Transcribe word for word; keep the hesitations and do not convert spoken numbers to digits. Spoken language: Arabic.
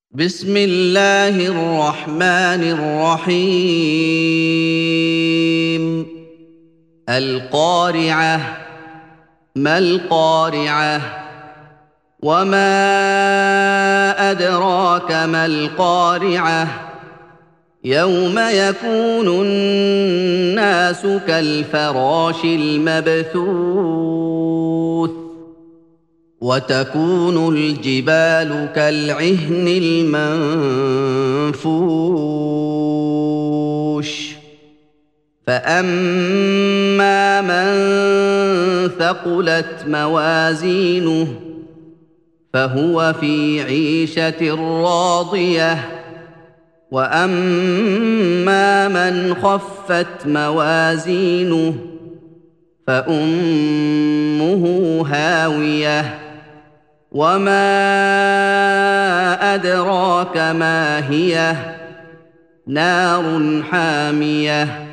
بسم الله الرحمن الرحيم القارعة ما القارعة وما أدراك ما القارعة يوم يكون الناس كالفراش المبثوث وتكون الجبال كالعهن المنفوش فأما من ثقلت موازينه فهو في عيشة راضية وأما من خفت موازينه فأمه هاوية وما أدراك ما هي نار حامية